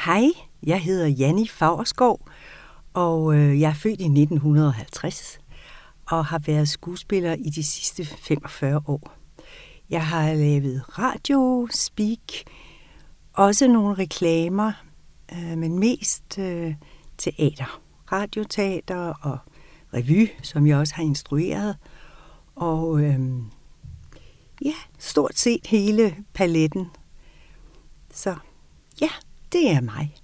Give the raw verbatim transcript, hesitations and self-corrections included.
Hej, jeg hedder Janni Faurskov, og øh, jeg er født i nitten halvtreds og har været skuespiller i de sidste femogfyrre år. Jeg har lavet radio, speak, også nogle reklamer, øh, men mest øh, teater, radioteater og revy, som jeg også har instrueret. Og øh, ja, stort set hele paletten. Så ja, det er mig.